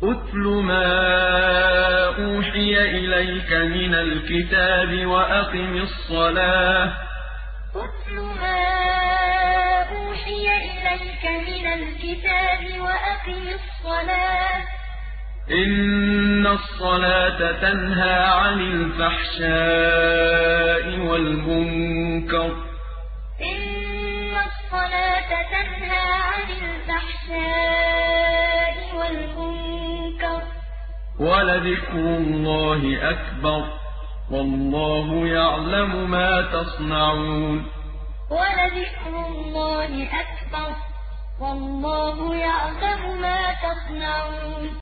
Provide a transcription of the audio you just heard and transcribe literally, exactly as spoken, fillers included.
أُتْلُ مَا أُوحِيَ إِلَيْكَ مِنَ الْكِتَابِ وَأَقِمِ الصَّلَاةَ أُتْلُ مَا أُوحِيَ إِلَيْكَ مِنَ الْكِتَابِ وَأَقِمِ الصَّلَاةَ ۖ إِنَّ الصَّلَاةَ تَنْهَىٰ عَنِ الْفَحْشَاءِ وَالْمُنكَرِ ۗ إِنَّ الصَّلَاةَ تَنْهَىٰ عَنِ الْفَحْشَاءِ وَالْمُنكَرِ ۗ وَلَذِكْرُ اللَّهِ أَكْبَرُ ۗ وَاللَّهُ يَعْلَمُ مَا تَصْنَعُونَ وَلَذِكْرُ اللَّهِ أَكْبَرُ ۗ وَاللَّهُ يَعْلَمُ مَا تَصْنَعُونَ